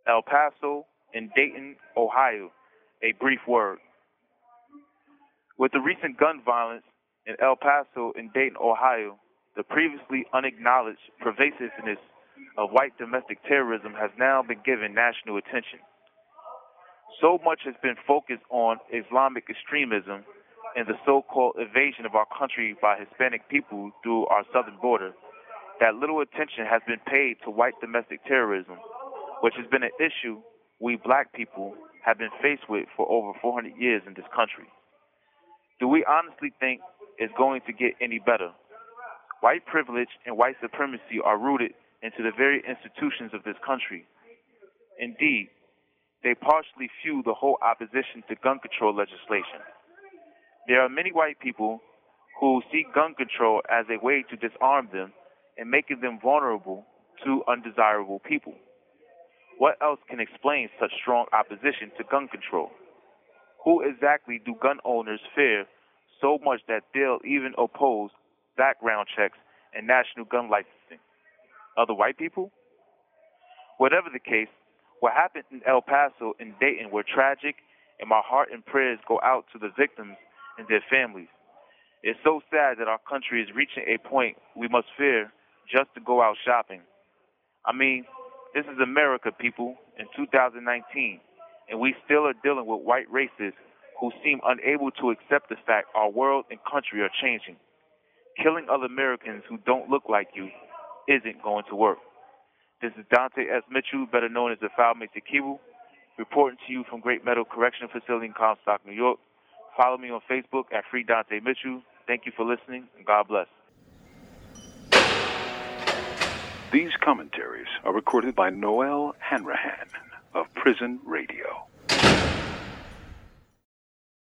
El Paso, and Dayton, Ohio. A brief word. With the recent gun violence in El Paso and Dayton, Ohio, the previously unacknowledged pervasiveness of white domestic terrorism has now been given national attention. So much has been focused on Islamic extremism and the so-called invasion of our country by Hispanic people through our southern border that little attention has been paid to white domestic terrorism, which has been an issue we black people have been faced with for over 400 years in this country. Do we honestly think it's going to get any better? White privilege and white supremacy are rooted into the very institutions of this country. Indeed, they partially fuel the whole opposition to gun control legislation. There are many white people who see gun control as a way to disarm them and making them vulnerable to undesirable people. What else can explain such strong opposition to gun control? Who exactly do gun owners fear so much that they'll even oppose background checks and national gun licensing? Other white people? Whatever the case, what happened in El Paso and Dayton were tragic, and my heart and prayers go out to the victims and their families. It's so sad that our country is reaching a point we must fear just to go out shopping. I mean, this is America, people, in 2019, and we still are dealing with white racists who seem unable to accept the fact our world and country are changing. Killing other Americans who don't look like you isn't going to work. This is Dante S. Mitchell, better known as the Foul Kibu, reporting to you from Great Meadow Correctional Facility in Comstock, New York. Follow me on Facebook at Free Dante Mitchell. Thank you for listening, and God bless. These commentaries are recorded by Noel Hanrahan of Prison Radio.